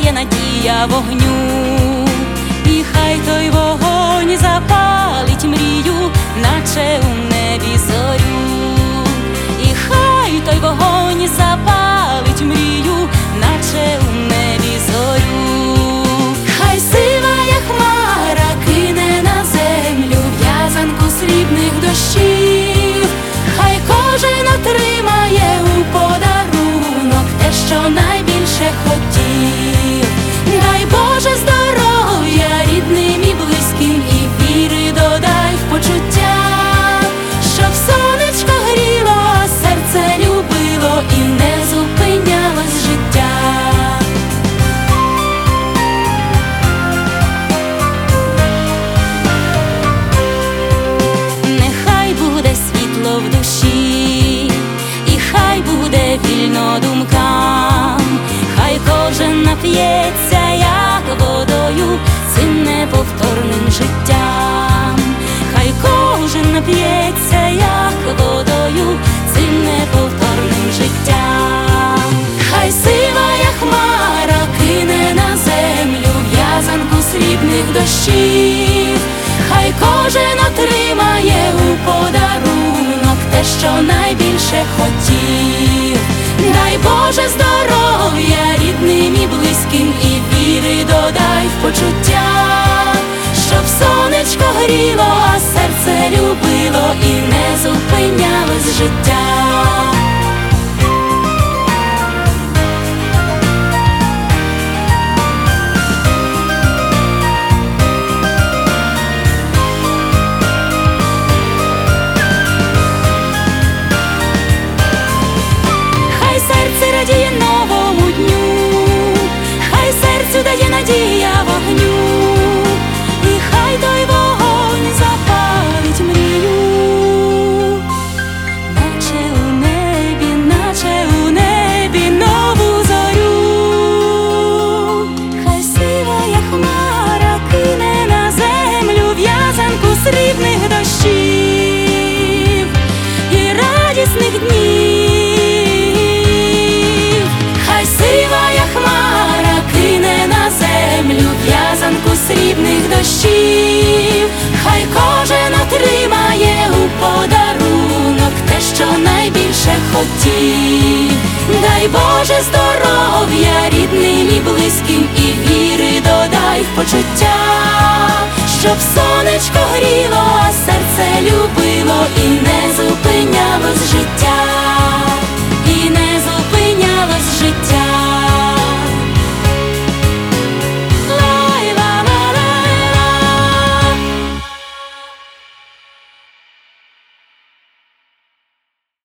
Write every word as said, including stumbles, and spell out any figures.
дає надія вогню, і хай той вогонь запалить мрію, наче у небі зорю. І хай той вогонь запалить мрію, наче у небі зорю. Хай сивая хмара кине на землю в'язанку срібних дощів, хай кожен отримає у подарунок те, що найбільше хотів. Дай Боже здоров'я рідним і близьким, і віри додай в почуття, щоб сонечко гріло, а серце любило і не зупинялось життя. Нехай буде світло в душі, і хай буде вільно думкам, хай кожен нап'ється, як водою, цим неповторним життям. Хай кожен нап'ється, як водою, цим неповторним життям. Хай сивая хмара кине на землю в'язанку срібних дощів, хай кожен отримає у подарунок те, що найбільше хотів. Дай Боже здоров'я рідним і близьким, і віри додай в почуття, щоб сонечко гріло, а серце любило і не зупинялось життя. Хай серце радіє новому дню, хай серцю дає надія вогню, і хай той вогонь запалить мрію, наче у небі, наче у небі нову зорю. Хай сивая хмара кине на землю в'язанку срібних дощів і радісних днів. Хай сивая хмара кине на землю в'язанку срібних дощів, хай кожен отримає у подарунок те, що найбільше хотів. Дай Боже здоров'я рідним і близьким, і віри додай в почуття, щоб сонечко гріло, а серце любило і не зупинялось.